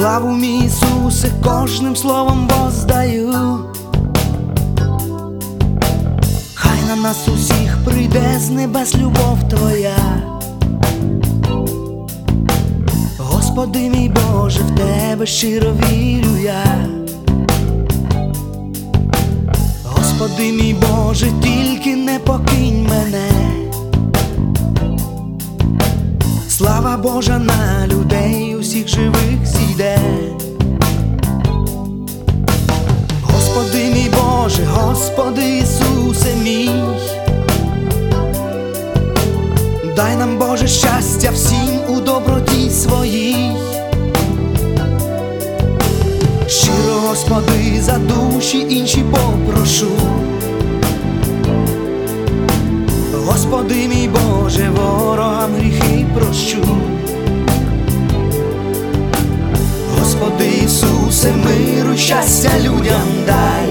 Славу мій Ісусе, кожним словом воздаю. Хай на нас усіх прийде з небес любов Твоя. Господи мій Боже, в Тебе щиро вірю я. Господи мій Боже, тільки не покинь мене. Слава Божа на людей усіх живих зійде. Господи мій Боже, Господи Ісусе мій, дай нам, Боже, щастя всім у доброті своїй. Щиро, Господи, за душі інші попрошу. Господи мій Боже, ворогам гріхи прощу. Господи Ісусе, миру, щастя людям дай.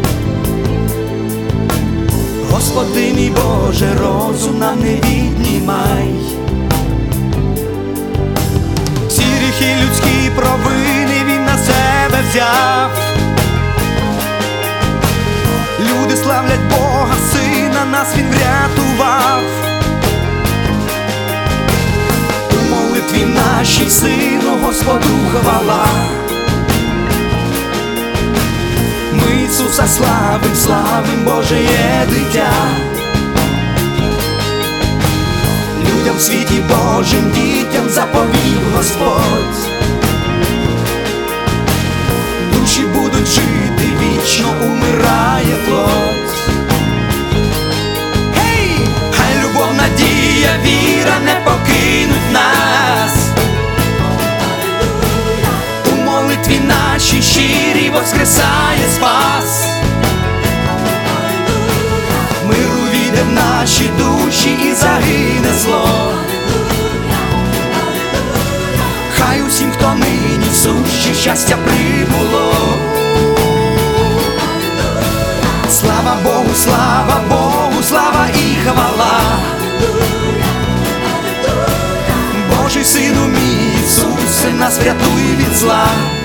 Господи мій Боже, розум нам не віднімай. Всі гріхи людські провини Він на себе взяв. Люди славлять Бога, Сина нас Він врятував. У молитві нашій Сину Господу хвала. Ми Ісуса славим, славим, Божеє дитя. Людям в світі Божим, дітям заповів Господь. Душі будуть жити, вічно умирає плоть. Гей! Хай любов, надія, віра не покинуть нас. У молитві нашій щирій воскресає Спас. Мир увійде в наші душі і загине зло. Хай усім, хто нині суще, щастя прибуло. Слава Богу, слава Богу, слава і хвала. Божий Сину мій Ісусе, нас врятуй від зла.